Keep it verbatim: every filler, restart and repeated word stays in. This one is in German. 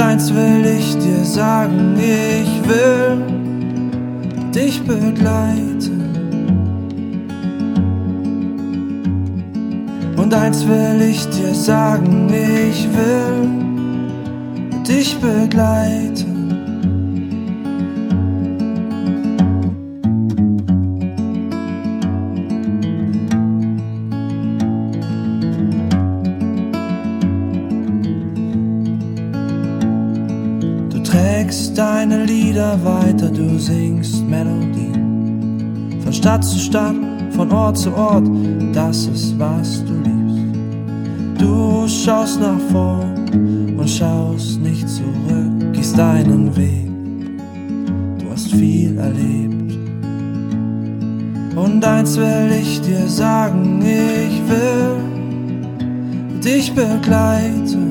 eins will ich dir sagen, ich will dich begleiten. Und eins will ich dir sagen, ich will dich begleiten. Du trägst deine Lieder weiter, du singst Melodien. Von Stadt zu Stadt, von Ort zu Ort, das ist, was du liebst. Du schaust nach vorn und schaust nicht zurück, gehst deinen Weg, du hast viel erlebt. Und eins will ich dir sagen, ich will dich begleiten.